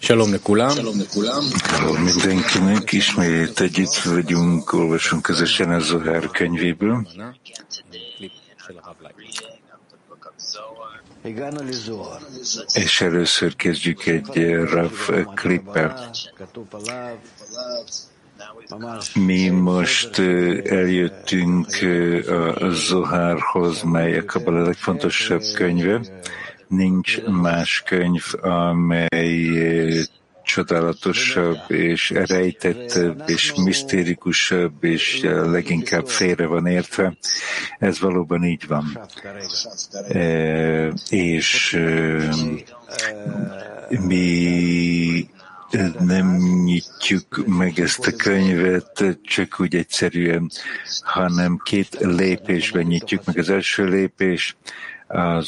Hello mindenkinek, ismét együtt vagyunk, olvasunk közösen a Zohár könyvéből. És először kezdjük egy Rav klippel. Mi most eljöttünk a Zohárhoz, mely a Kabala legfontosabb könyve. Nincs más könyv, amely csodálatosabb és rejtettebb és misztérikusabb és leginkább félre van értve. Ez valóban így van. És mi nem nyitjuk meg ezt a könyvet csak úgy egyszerűen, hanem két lépésben nyitjuk meg. Az első lépés az,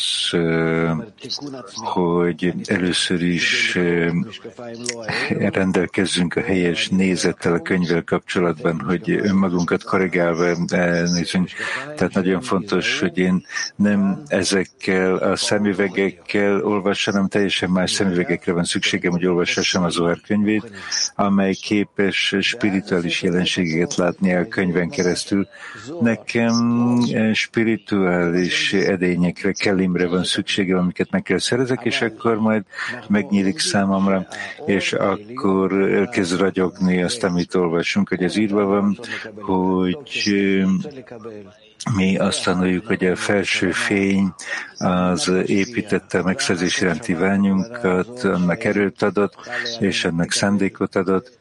hogy először is rendelkezzünk a helyes nézettel a könyvvel kapcsolatban, hogy önmagunkat korrigálva nézzünk. Tehát nagyon fontos, hogy én nem ezekkel a szemüvegekkel olvassam, hanem teljesen más szemüvegekre van szükségem, hogy olvashassam a Zohár könyvét, amely képes spirituális jelenségeket látni a könyven keresztül. Nekem spirituális edényekre, kelimre van szükségem, amiket meg kell szerezek, és akkor majd megnyílik számomra, és akkor elkezd ragyogni azt, amit olvasunk, hogy ez írva van, hogy mi azt tanuljuk, hogy a felső fény az építette a megszerzés iránti vágyunkat, annak erőt adott, és annak szándékot adott,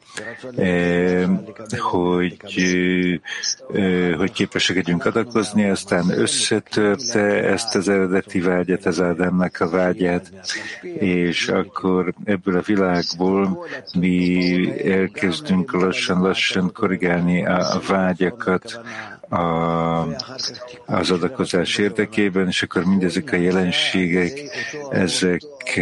hogy képesek legyünk adakozni, aztán összetörte ezt az eredeti vágyat, az Ádámnak a vágyát, és akkor ebből a világból mi elkezdünk lassan korrigálni a vágyakat az adakozás érdekében, és akkor mindezek a jelenségek, ezek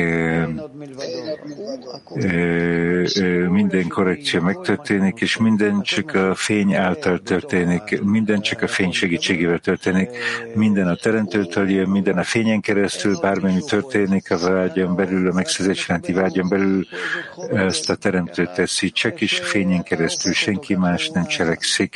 minden korrekció megtörténik, és minden csak a fény által történik, minden csak a fény segítségével történik, minden a teremtőtől jön, minden a fényen keresztül, bármennyi történik a vágyon belül, a megszerzés iránti vágyon belül, ezt a teremtő teszi, csak is a fényen keresztül, senki más nem cselekszik,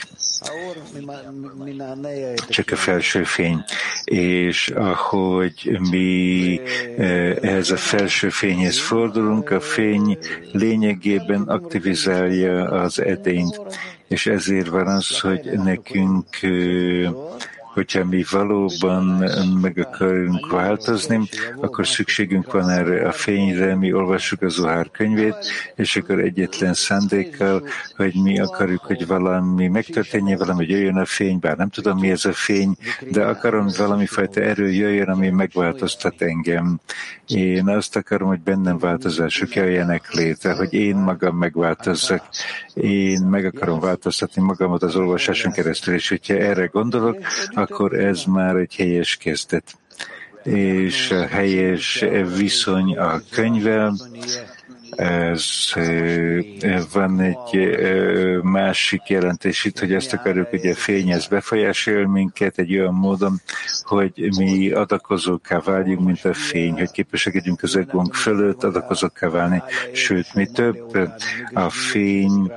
csak a felső fény. És ahogy mi ehhez a felső fényhez fordulunk, a fény lényegében aktivizálja az edényt, és ezért van az, hogy nekünk, hogyha mi valóban meg akarunk változni, akkor szükségünk van erre a fényre, mi olvassuk a Zohár könyvét, és akkor egyetlen szándékkal, hogy mi akarjuk, hogy valami megtörténjen, valami jöjjön a fény, bár nem tudom, mi ez a fény, de akarom, hogy valami fajta erő jöjjön, ami megváltoztat engem. Én azt akarom, hogy bennem változások jöjjenek létre, hogy én magam megváltozzak. Én meg akarom változtatni magamat az olvasáson keresztül, és hogyha erre gondolok, akkor ez már egy helyes kezdet. És a helyes viszony a könyvvel, ez van egy másik jelentés itt, hogy ezt akarjuk, hogy a fény ez befolyásol minket egy olyan módon, hogy mi adakozókká váljunk, mint a fény, hogy képesek legyünk az egónk fölött adakozókká válni, sőt, mi több, a fény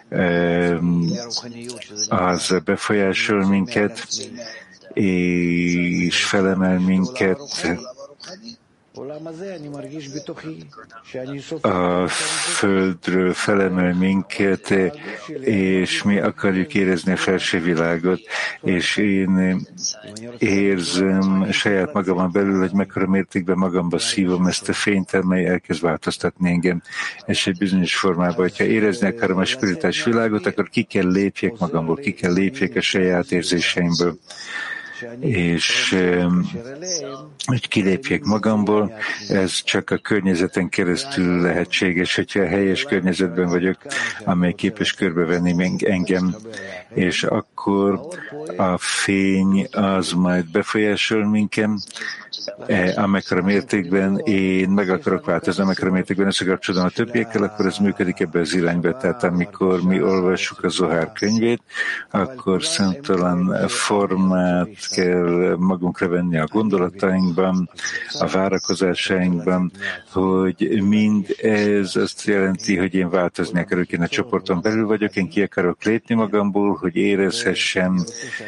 az befolyásol minket, és felemel minket a földről, felemel minket, és mi akarjuk érezni a felső világot, és én érzem saját magamon belül, hogy mekkora mértékben magamba szívom ezt a fényt, amely elkezd változtatni engem. És egy bizonyos formában, hogyha érezni akarom a spirituális világot, akkor ki kell lépjek magamból, ki kell lépjek a saját érzéseimből. És hogy kilépjek magamból, ez csak a környezeten keresztül lehetséges, hogyha a helyes környezetben vagyok, amely képes körbevenni engem, és akkor a fény az majd befolyásol minket, amekkora mértékben én meg akarok változni, amekkora mértékben összekapcsolom a többiekkel, akkor ez működik ebbe az irányba. Tehát amikor mi olvassuk a Zohár könyvét, akkor számtalan formát kell magunkra venni a gondolatainkban, a várakozásainkban, hogy mind ez azt jelenti, hogy én változni akarok, én a csoporton belül vagyok, én ki akarok lépni magamból, hogy érezhessem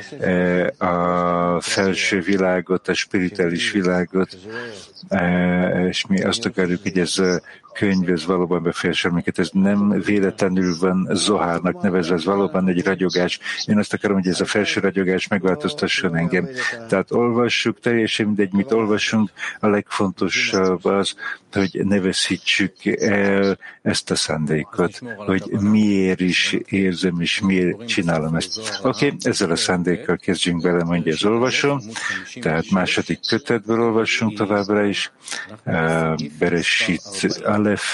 a felső világot, a spirituális világot, és mi azt akarjuk, hogy ez a könyv, ez valóban befolyásol minket, ez nem véletlenül van Zohárnak nevezve, ez valóban egy ragyogás. Én azt akarom, hogy ez a felső ragyogás megváltoztasson engem. Tehát olvassuk, teljesen mindegy, mit olvasunk, a legfontosabb az, hogy ne veszítsük el ezt a szándékot, hogy miért is érzem, és miért csinálom ezt. Oké, ezzel a szándékkal kezdjünk bele, mondja az olvasó. Tehát második kötetből olvassunk továbbra is. Bereshit Alef.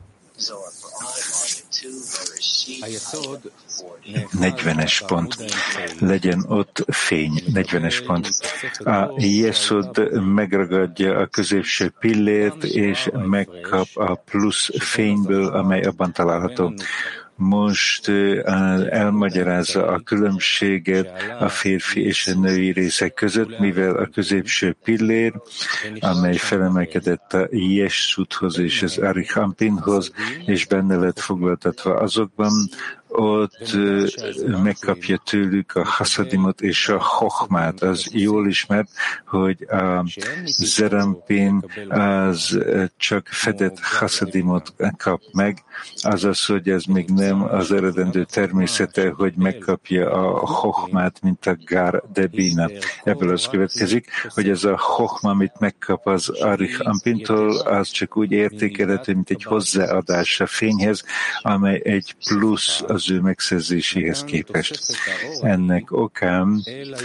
40-es pont. Legyen ott fény. 40-es pont. A Yesod megragadja a középső pillért, és megkap a plusz fényből, amely abban található. Most elmagyarázza a különbséget a férfi és a női részek között, mivel a középső pillér, amely felemelkedett a Yesudhoz és az Arichampinhoz, és benne lett foglaltatva azokban, ott megkapja tőlük a haszadimot és a hochmát. Az jól ismert, hogy a Zerampin az csak fedett haszadimot kap meg, azaz, hogy ez még nem az eredendő természete, hogy megkapja a hochmát, mint a Gar Debina. Ebből az következik, hogy ez a hochma, amit megkap az Arichampintól, az csak úgy értékelhető, mint egy hozzáadás a fényhez, amely egy plusz az ő megszerzéséhez képest. Ennek okán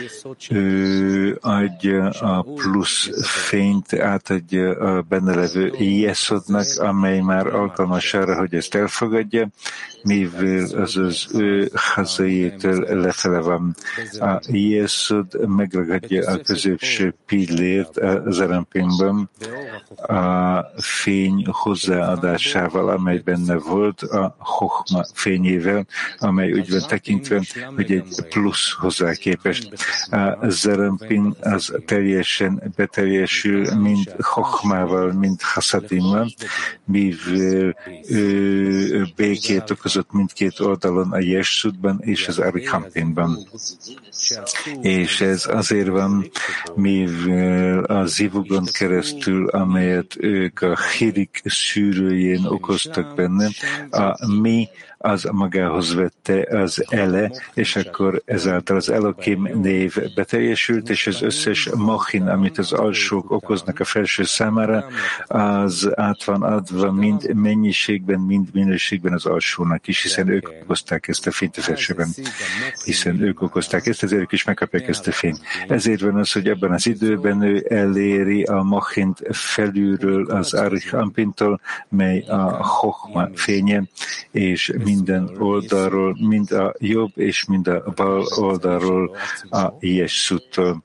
ő adja a plusz fényt, átadja a benne levő Yesodnak, amely már alkalmas arra, hogy ezt elfogadja, mivel az ő hazaiétől lefele van. A Yesod megragadja a középső pillért a Zerampinban a fény hozzáadásával, amely benne volt a Hochma fényével, amely úgy van tekintve, hogy egy plusz hozzá képest. A Zerampin az teljesen beteljesül, mind Hochmával, mind Hasadimmal, mivel ő békét okozott mindkét oldalon, a Yesudban és az Arichampinban. És ez azért van, mivel a zivugon keresztül, amelyet ők a Hirik szűrőjén okoztak benne, a mi az magához vette az ele, és akkor ezáltal az Elokim név beteljesült, és az összes machin, amit az alsók okoznak a felső számára, az át van adva mind mennyiségben, mind minőségben az alsónak is, hiszen ők okozták ezt a fényt a felsőben, hiszen ők okozták ezt, ezért ők is megkapják ezt a fényt. Ezért van az, hogy ebben az időben ő eléri a machint felülről az Arichampintól, mely a Hochma fénye, és minden oldalról, mind a jobb és mind a bal oldalról a Yesudtól.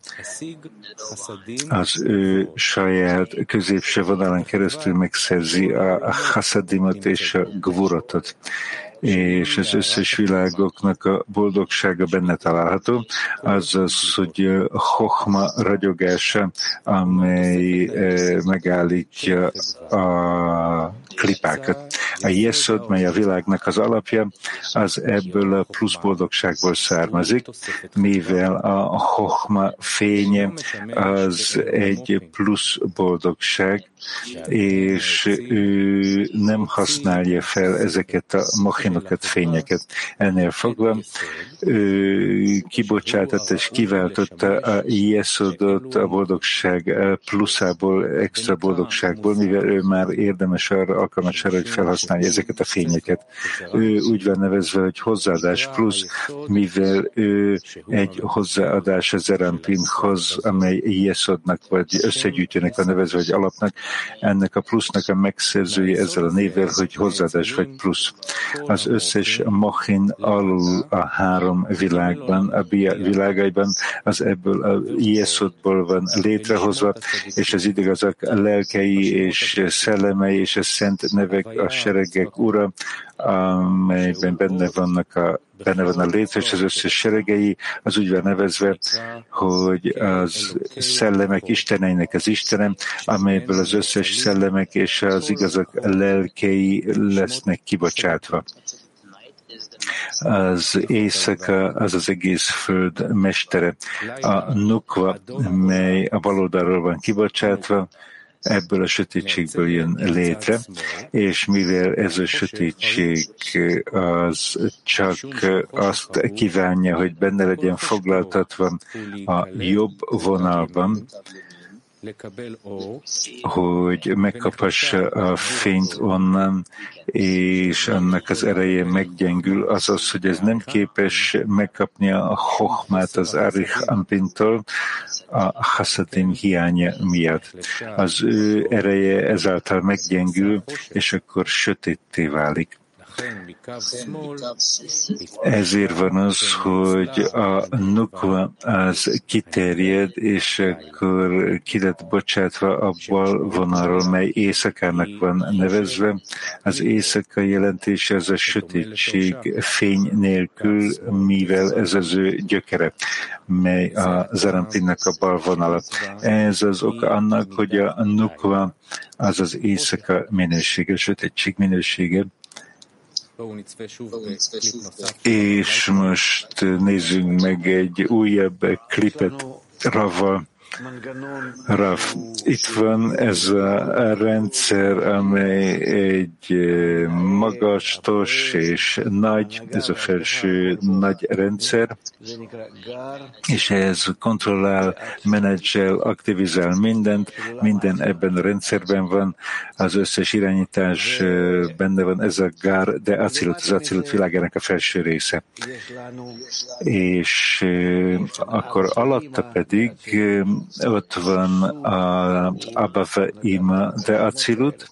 Az ő saját középső vonalán keresztül megszerzi a Hasadimot és a Gvurotot, és az összes világoknak a boldogsága benne található, azaz, hogy Hochma ragyogása, amely megállítja a klipákat. A Yesod, mely a világnak az alapja, az ebből a plusz boldogságból származik, mivel a Hochma fénye az egy plusz boldogság, és ő nem használja fel ezeket a machinokat, fényeket. Ennél fogva ő kibocsátott és kiváltotta a Yesodot a boldogság pluszából, extra boldogságból, mivel ő már érdemes arra, alkalmas arra, hogy felhasználja ezeket a fényeket. Ő úgy van nevezve, hogy hozzáadás plusz, mivel ő egy hozzáadás a Zerampinhoz, amely Yesodnak vagy összegyűjtőnek van nevezve, vagy alapnak, ennek a plusznak a megszerzője ezzel a névvel, hogy hozzáadás vagy plusz. Az összes machin alul a három világban, a bia világaiban, az ebből a Jeszodból van létrehozva, és az igazak lelkei és szellemei és a szent nevek, a seregek ura, amelyben benne van a létre, és az összes seregei, az úgy van nevezve, hogy az szellemek isteneinek az Istenem, amelyből az összes szellemek és az igazak lelkei lesznek kibocsátva. Az éjszaka az az egész föld mestere. A nukva, mely a bal oldalról van kibocsátva, ebből a sötétségből jön létre, és mivel ez a sötétség az csak azt kívánja, hogy benne legyen foglaltatva a jobb vonalban, hogy megkaphassa a fényt onnan, és annak az ereje meggyengül, azaz, hogy ez nem képes megkapni a hochmát az Arich Ampintól a Hasadim hiánya miatt. Az ő ereje ezáltal meggyengül, és akkor sötétté válik. Ezért van az, hogy a nukva az kiterjed, és akkor ki lett bocsátva a bal vonalról, mely éjszakának van nevezve. Az éjszaka jelentése az a sötétség fény nélkül, mivel ez az ő gyökere, mely a Zarampinnak a bal vonala. Ez az oka annak, hogy a nukva az az éjszaka minősége, a sötétség minősége. És most nézzünk meg egy újabb klipet Ravval. Rav, itt van ez a rendszer, amely egy magastos és nagy, ez a felső nagy rendszer, és ez kontrollál, menedzsel, aktivizál mindent, minden ebben a rendszerben van, az összes irányítás benne van, ez a gár, de Acilut, az Acilut világának a felső része. És akkor alatta pedig ott van a Abba Ima de Acilut,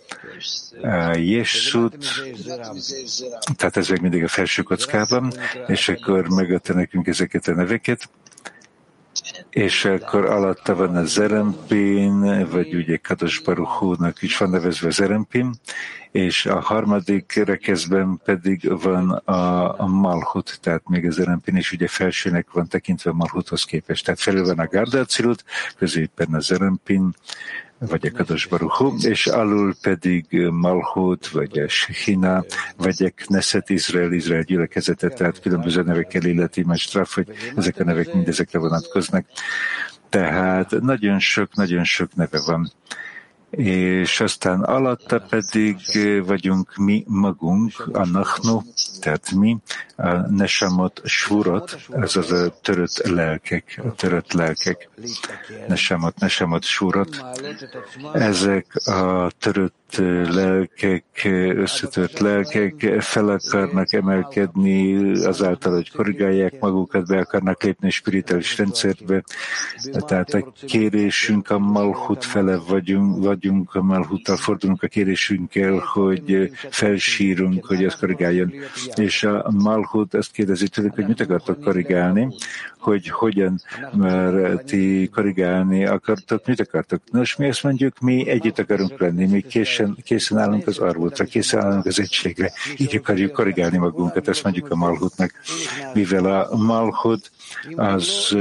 Jessut, tehát ezek mindig a felső kockában, és akkor megadta nekünk ezeket a neveket, és akkor alatta van a Zerempin, vagy ugye Kadosh Baruch Hu-nak is van nevezve Zerempin, és a harmadik rekeszben pedig van a Malhut, tehát még a Zerempin is ugye felsőnek van tekintve a Malhuthoz képest. Tehát felül van a Garda Acilut, középen a Zerempin, vagy a Kadosh Baruch Hu, és alul pedig Malhut, vagy a Shechina, vagy a Knesset Izrael gyülekezete, tehát különböző nevekkel illeti Mestraf, hogy ezek a nevek mindezekre vonatkoznak. Tehát nagyon sok neve van. És aztán alatta pedig vagyunk mi magunk, a Nachnu, tehát mi, a Nesamot Svurot, azaz a törött lelkek, Nesamot Svurot. Ezek a törött lelkek, összetört lelkek fel akarnak emelkedni azáltal, hogy korrigálják magukat, be akarnak lépni a spirituális rendszerbe. Tehát a kérésünk a Malhut fele vagyunk a Malhuttal, fordulunk a kérésünkkel, hogy felsírunk, hogy az korrigáljon. És a Malhut azt kérdezi tőlük, hogy mit akartok korrigálni, hogy hogyan, mert ti korrigálni akartok, mit akartok. Nos, mi azt mondjuk, mi együtt akarunk lenni, mi készen állunk az arvótra, készen állunk az egységre, így akarjuk korrigálni magunkat, ezt mondjuk a Malhutnak. Mivel a Malhut az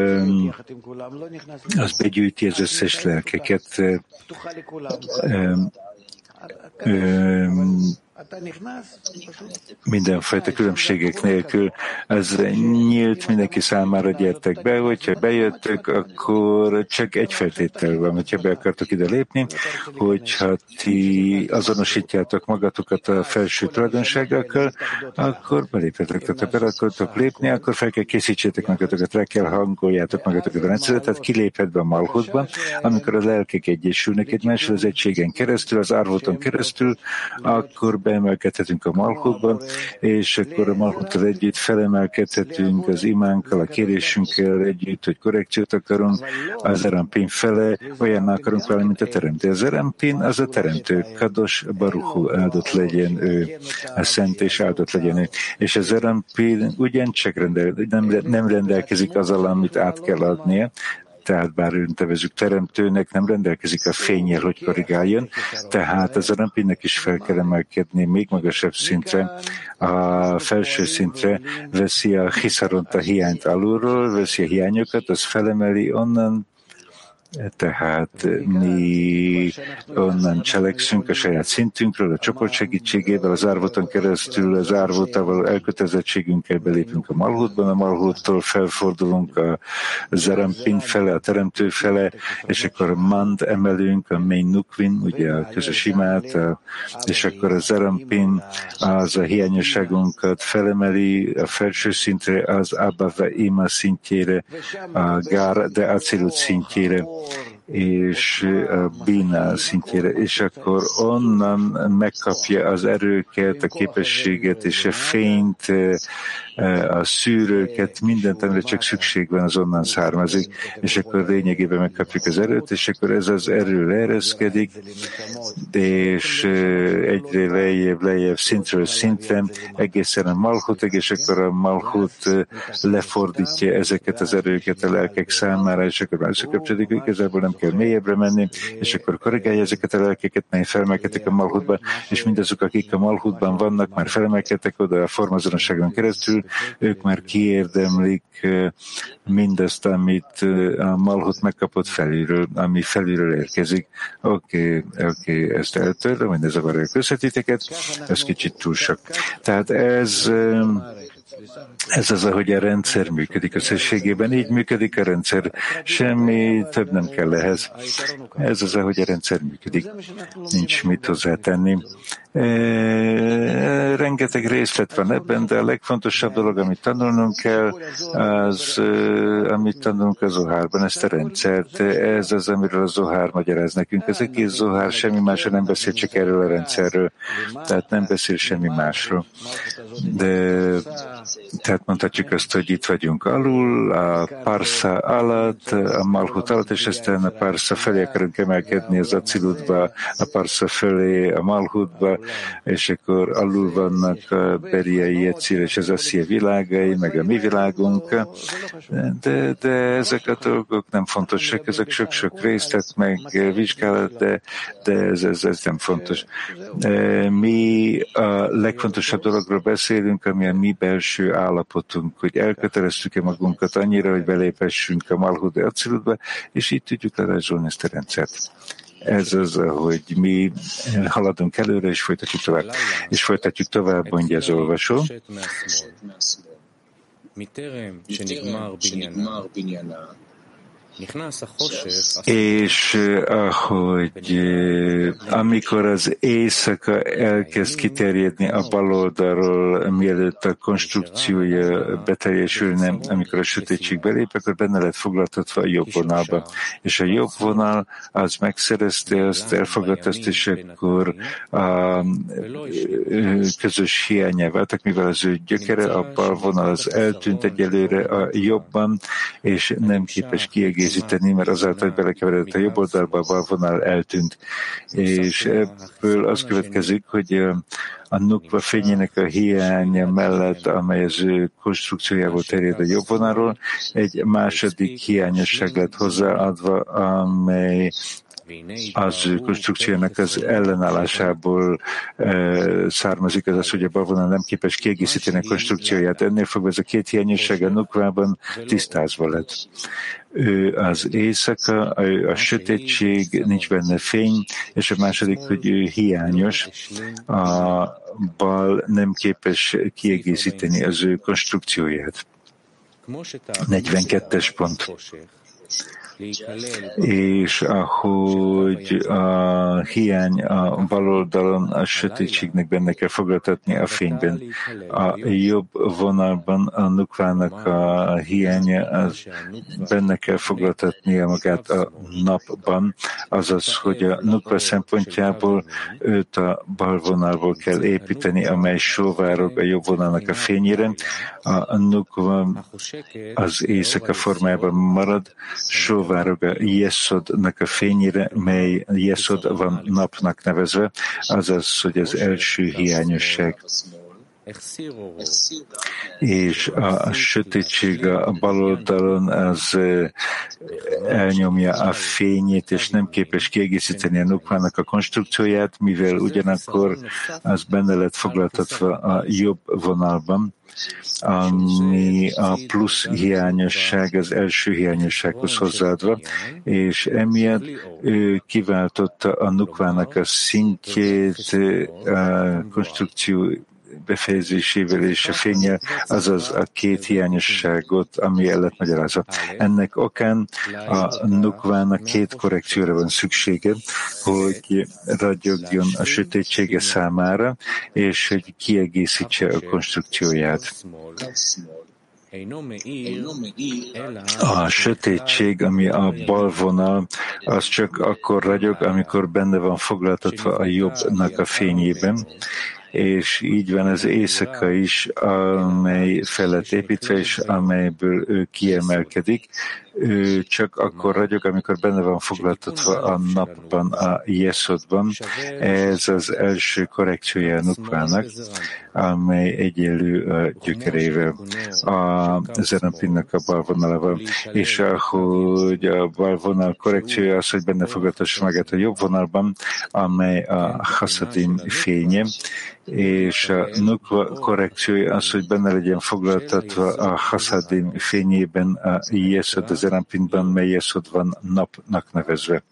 begyűjti az összes lelkeket, mindenfajta különbségek nélkül. Ez nyílt mindenki számára, gyertek be, hogyha bejöttök, akkor csak egy feltétel van, hogyha be akartok ide lépni, hogyha ti azonosítjátok magatokat a felső tulajdonságokkal, akkor beléphetek, tehát ha be akartok lépni, akkor fel kell készítsétek magatokat, rá kell hangoljátok magatokat a rendszerre, tehát kiléphet be a Malhutban, amikor a lelkek egyesülnek egymással az egységen keresztül, az árvóton keresztül, akkor beemelkedhetünk a Malchutban, és akkor a Malchuttal együtt felemelkedhetünk az imánkkal, a kérésünkkel együtt, hogy korrekciót akarunk, az Zerampin fele, olyanná akarunk valami, mint a teremtő. Az Zerampin az a teremtő, Kadosh Baruch Hu, áldott legyen ő, a szent és áldott legyen ő. És a Zerampin ugyancsak nem rendelkezik azzal, amit át kell adnia, tehát bár őt nevezzük teremtőnek, nem rendelkezik a fénnyel, hogy korrigáljon, tehát az Zerampinnek is fel kell emelkedni még magasabb szintre, a felső szintre, veszi a hiszaront, a hiányt alulról, veszi a hiányokat, az felemeli onnan, tehát mi onnan cselekszünk a saját szintünkről, a csoport segítségével, az árvoton keresztül, az árvótával elkötelezettségünkkel belépünk a Malchutban, a Malchuttól felfordulunk a Zerampin fele, a teremtő fele, és akkor Mand emelünk, a Mein Nukvin, ugye a közös imát, és akkor a Zerampin az a hiányosságunkat felemeli a felső szintre, az Abba ve Ima szintjére, a Gár de Acilut szintjére, és a Bina szintjére, és akkor onnan megkapja az erőket, a képességet és a fényt, a szűrőket, mindent, amire csak szükség van, az onnan származik, és akkor lényegében megkapjuk az erőt, és akkor ez az erő leereszkedik, és egyre lejjebb, szintről szintre, egészen a Malchutig, és akkor a Malchut lefordítja ezeket az erőket a lelkek számára, és akkor már összekapcsolódik, igazából nem kell mélyebbre menni, és akkor korrigálja ezeket a lelkeket, mely felemelkedtek a Malchutban, és mindazok, akik a Malchutban vannak, már felemelkedtek oda a formazonosságon keresztül, ők már kiérdemlik mindazt, amit a Malchut megkapott felülről, ami felülről érkezik. Oké, ezt eltörlöm, hogy ne zavarja a közvetíteket, ez kicsit túl sok. Tehát ez az, ahogy a rendszer működik összességében. Így működik a rendszer. Semmi több nem kell ehhez. Ez az, ahogy a rendszer működik. Nincs mit hozzátenni. Rengeteg részlet van ebben, de a legfontosabb dolog, amit tanulnunk kell, az, amit tanulunk a Zohárban, ezt a rendszert. Ez az, amiről a Zohár magyaráz nekünk. Az egész Zohár semmi másról nem beszél, csak erről a rendszerről. Tehát nem beszél semmi másról. Tehát mondhatjuk azt, hogy itt vagyunk alul, a Parsza alatt, a Malchut alatt, és aztán a Parsza felé akarunk emelkedni az Acilutba, a Parsza felé a Malchutba, és akkor alul vannak a Beriai Jecir és az Asszia világai, meg a mi világunk, de ezek a dolgok nem fontosak, ezek sok-sok részlet, meg vizsgálat, de ez nem fontos. Mi a legfontosabb dologról beszélünk, ami a mi belső állapotunk, hogy elköteleztük-e magunkat annyira, hogy beléphessünk a Malchut de Acilutba, és így tudjuk lerajzolni ezt a rendszert. Ez az, hogy mi haladunk előre, és folytatjuk tovább. És folytatjuk tovább, mondja az olvasó. És ahogy amikor az éjszaka elkezd kiterjedni a bal oldalról, mielőtt a konstrukciója beteljesülne, amikor a sötétség belép, akkor benne lett foglaltatva a jobb vonalba. És a jobb vonal az megszerezte azt, elfogadta azt, és akkor a közös hiányá váltak, mivel az ő gyökere, a bal vonal az eltűnt egyelőre a jobban, és nem képes kiegészíteni, mert azáltal, hogy belekeveredett a jobb oldalba, a bal vonal eltűnt. És ebből az következik, hogy a nukva fényének a hiánya mellett, amely az ő konstrukciójából terjed a jobb vonalról, egy második hiányosság lett hozzáadva, amely az ő konstrukciónak az ellenállásából származik, az, hogy a balvonal nem képes kiegészíteni a konstrukcióját. Ennél fogva ez a két hiányosság a nukvában tisztázva lett. Ő az éjszaka, a sötétség, nincs benne fény, és a második, hogy ő hiányos, a bal nem képes kiegészíteni az ő konstrukcióját. 42-es pont. és ahogy a hiány a bal oldalon a sötétségnek benne kell foglaltatni a fényben. A jobb vonalban a nukvának a hiánya az benne kell foglaltatnia magát a napban, azaz, hogy a nukva szempontjából őt a bal vonalból kell építeni, amely sóvárog a jobb vonalnak a fényére. A nukva az éjszaka formájában marad, sóvárog a Yesodnak a fényére, mely Yesod van napnak nevezve, azaz, hogy az első hiányosság. És a sötétség a bal oldalon az elnyomja a fényét, és nem képes kiegészíteni a nukvának a konstrukcióját, mivel ugyanakkor az benne lett foglaltatva a jobb vonalban, ami a plusz hiányosság az első hiányossághoz hozzáadva, és emiatt ő kiváltotta a nukvának a szintjét, a konstrukció befejezésével és a fénnyel, azaz a két hiányosságot, ami el lett magyarázva. Ennek okán a nukvának két korrekcióra van szüksége, hogy ragyogjon a sötétsége számára, és hogy kiegészítse a konstrukcióját. A sötétség, ami a bal vonal, az csak akkor ragyog, amikor benne van foglaltatva a jobbnak a fényében, és így van az éjszaka is, amely fel lett építve, és amelyből ő kiemelkedik. Ő csak akkor ragyog, amikor benne van foglaltatva a napban, a Yesodban. Ez az első korrekciója a nukvának, amely egyenlő a gyökerével, a Zerampinnak a balvonalával. És ahogy a balvonal korrekciója az, hogy benne foglaltassa magát a jobb vonalban, amely a Hasadim fénye, és a nukva korrekciója az, hogy benne legyen foglaltatva a Hasadim fényében a Yesod, az Zerampinban, mely Yesod van napnak nevezve.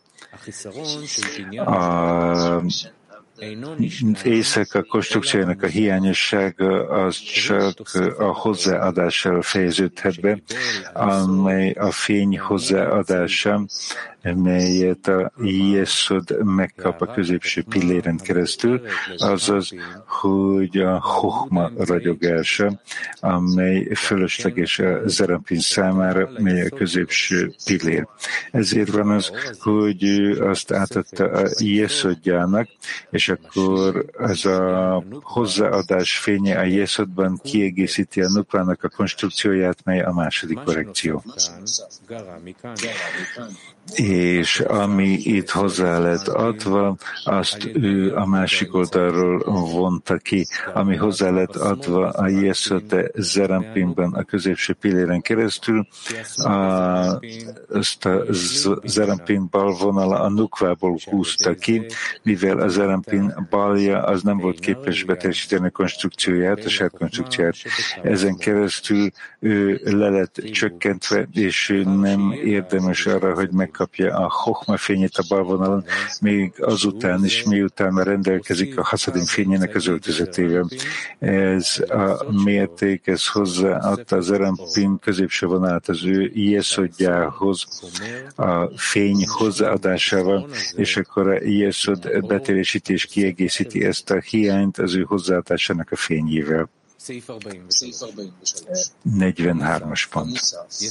Éjszaka konstrukciójának a hiányossága az csak a hozzáadással fejeződhet be, amely a fény hozzáadása, melyet a Yesod megkap a középső pilléren keresztül, azaz, hogy a Chochma ragyogása, amely fölösleges a Zerampin számára, mely a középső pillér. Ezért van az, hogy azt átadta a Yesodjának, és akkor ez a hozzáadás fénye a Yesodban kiegészíti a nukvának a konstrukcióját, mely a második korrekció. És ami itt hozzá lett adva, azt ő a másik oldalról vonta ki, ami hozzá lett adva a Yesod Zerampinban a középső pilléren keresztül, ezt a Zerampin balvonala a nukvából húzta ki, mivel a Zerampin balja az nem volt képes beteljesíteni a konstrukcióját, a saját konstrukcióját. Ezen keresztül ő le lett csökkentve, és ő nem érdemes arra, hogy megkapja a Chochma fényét a balvonalon, még azután is, miután már rendelkezik a Hasadim fényének az öltözetével. Ez a mérték, ez hozzáadta az Zerampin középső vonalát az ő Yesodjához, a fény hozzáadásával, és akkor a Yesod beteljesíti és kiegészíti ezt a hiányt az ő hozzáadásának a fényével. 43-as pont.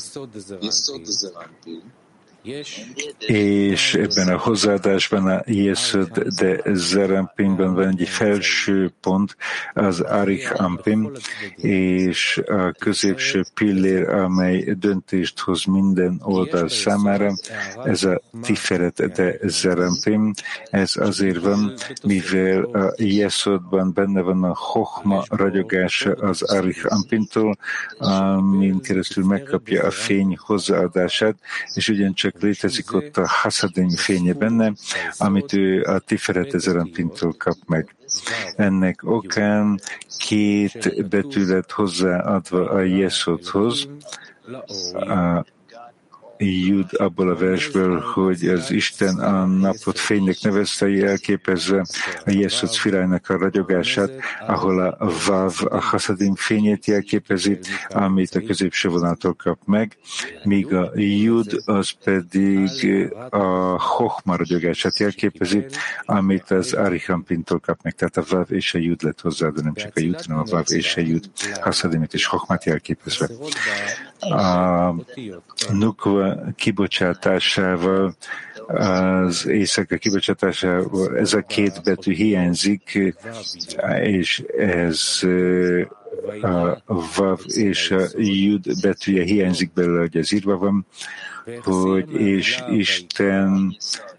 És ebben a hozzáadásban a Yesod de Zerampinban van egy felső pont, az Arich Ampim, és a középső pillér, amely döntést hoz minden oldal számára, ez a Tiferet de Zerampim. Ez azért van, mivel a Yesodban benne van a Chochma ragyogása az Arich Ampimtól, amin keresztül megkapja a fény hozzáadását, és ugyancsak létezik ott a Hasadim fénye benne, amit ő a Tiferet Zerampintól kap meg. Ennek okán két betű lett hozzáadva a Yesodhoz, Jud abból a versből, hogy az Isten a napot fénynek nevezte, jelképezve a Jeszod szfirájának a ragyogását, ahol a Vav a Haszadim fényét jelképezi, amit a középső vonaltól kap meg, míg a Jud az pedig a Chochma ragyogását jelképezi, amit az Arichampintól kap meg. Tehát a Vav és a Jud lett hozzá, de nem csak a Jud, hanem a Vav és a Jud Haszadimit és Chochmát jelképezve. A Nukva kibocsátásával, az éjszaka kibocsátásával ez a két betű hiányzik, és ez a Vav és a Jud betűje hiányzik belőle, hogy ez írva van, hogy és Isten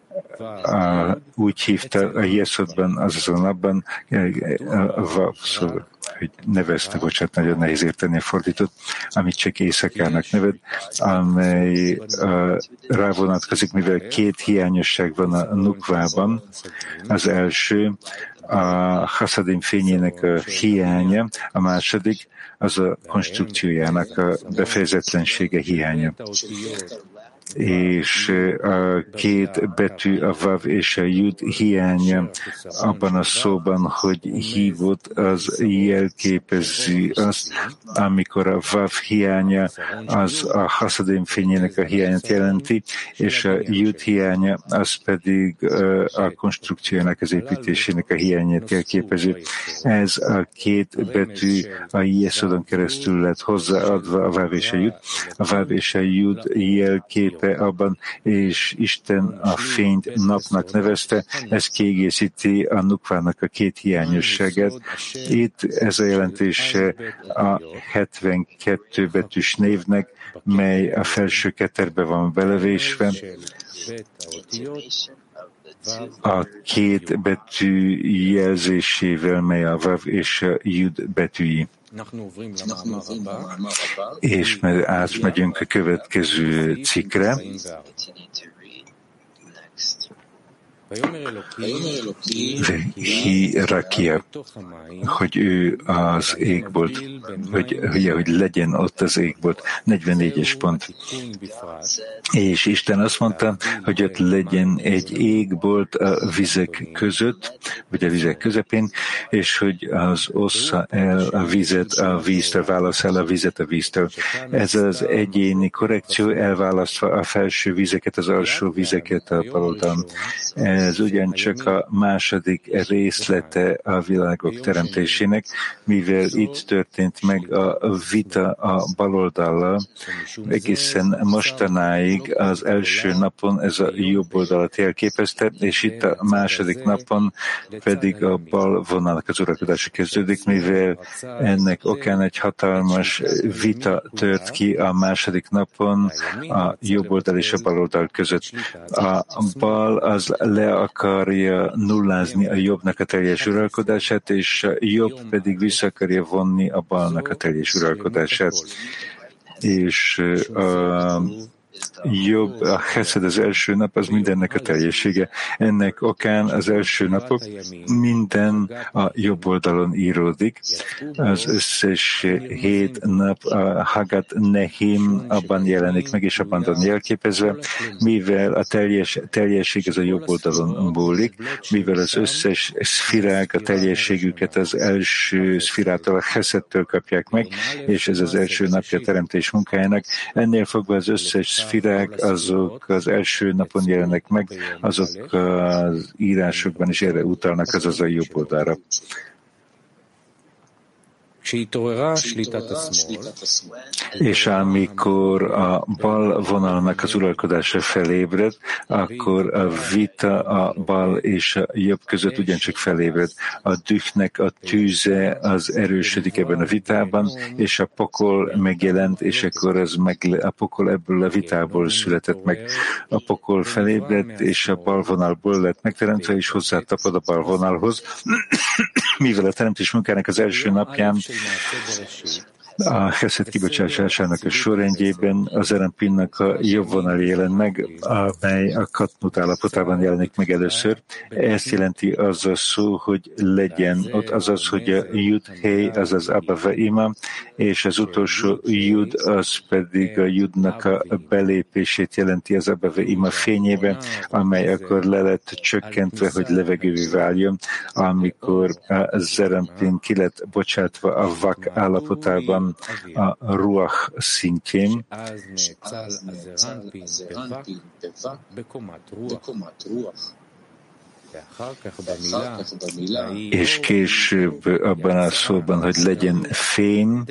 úgy hívta a Jeszodban, azaz a napban, a Vav, szóval, hogy nevezte, bocsánat, nagyon nehéz érteni a fordított, amit csak éjszakának neved, amely rávonatkozik, mivel két hiányosság van a Nukvában. Az első, a Haszadim fényének a hiánya, a második, az a konstrukciójának a befejezetlensége hiánya. És a két betű, a Vav és a Jud hiánya abban a szóban, hogy hívott, az jelképezi azt, amikor a Vav hiánya az a Haszadim fényének a hiányát jelenti, és a Jud hiánya az pedig a konstrukciójának, az építésének a hiányát jelképezi. Ez a két betű a Jeszodon keresztül lett hozzáadva, a Vav és a Jud. A Vav és a Jud jelkép abban, és Isten a fényt napnak nevezte, ez kiegészíti a Nukvának a két hiányosságát. Itt ez a jelentése a 72 betűs névnek, mely a felső keterbe van belevésve. A két betű jelzésével, mely a Vav és a Jud betűi. És átmegyünk a következő cikkre. Hirakia, hogy ő az égbolt, hogy legyen ott az égbolt. 44-es pont. És Isten azt mondta, hogy ott legyen egy égbolt a vizek között, vagy a vizek közepén, és hogy az ossza el a vizet a víztől, válasz el a vizet a víztől. Ez az egyéni korrekció, elválasztva a felső vizeket, az alsó vizeket a bal oldalon. Ez ugyancsak a második részlete a világok teremtésének, mivel itt történt meg a vita a baloldallal, egészen mostanáig az első napon ez a jobb oldalat jelképezte, és itt a második napon pedig a bal vonalnak az uralkodása kezdődik, mivel ennek okán egy hatalmas vita tört ki a második napon a jobb oldal és a bal oldal között. A bal az le akarja nullázni a jobbnak a teljes uralkodását, és a jobb pedig vissza akarja vonni a balnak a teljes uralkodását. És jobb, a Heszed az első nap, az mindennek a teljessége. Ennek okán az első napok minden a jobb oldalon íródik. Az összes 7 nap a Hagat Nehim abban jelenik meg, és abban van jelképezve, mivel a teljesség az a jobb oldalon múlik, mivel az összes szfirák a teljességüket az első szfirától, a Heszedtől kapják meg, és ez az első napja a teremtés munkájának. Ennél fogva az összes szfirák azok az első napon jelennek meg, azok az írásokban is erre utalnak, azaz a jobb oldalra. És amikor a bal vonalnak az uralkodása felébred, akkor a vita a bal és a jobb között ugyancsak felébred. A dühnek a tűze az erősödik ebben a vitában, és a pokol megjelent, és akkor a pokol ebből a vitából született meg. A pokol felébredt, és a bal vonalból lett megteremtve, és hozzátapad a bal vonalhoz, mivel a teremtés munkának az első napján A Cheszed kibocsásásának a sorrendjében az Zeranpinnak a jobb vonal jelen meg, amely a Katnut állapotában jelenik meg először. Ezt jelenti az a szó, hogy legyen ott, azaz, hogy a Jud Hei, azaz Abba Ve'ima, és az utolsó Jud, az pedig a Judnak a belépését jelenti az Abba Ve'ima fényébe, amely akkor le lett csökkentve, hogy levegővé váljon, amikor a Zeranpin ki lett bocsátva a Vak állapotában a Ruach szintjén, és később abban a szóban, hogy legyen fény,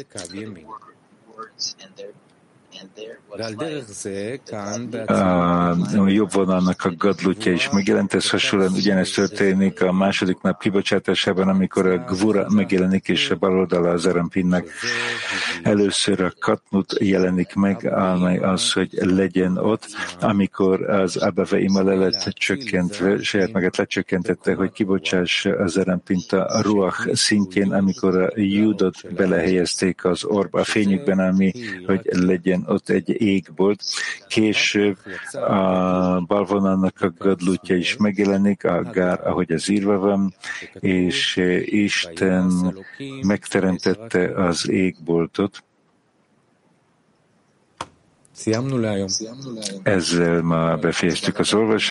a jobb vonalnak a gadlutja is megjelent, ez hasonlóan ugyanezt történik a második nap kibocsátásában, amikor a Gvura megjelenik, és a bal oldala az Zeranpinnak. Először a Katnut jelenik meg, amely az, hogy legyen ott, amikor az Abba Ve'ima le lett csökkentve, saját magát lecsökkentette, hogy kibocsássa a Zeranpint a Ruach szintjén, amikor a Judot belehelyezték az orba a fényükben, ami, hogy legyen ott egy égbolt. Később a bal vonalnak a gadlutja is megjelenik, a Gár, ahogy az írva van, és Isten megteremtette az égboltot. Ezzel ma befejeztük az olvasást.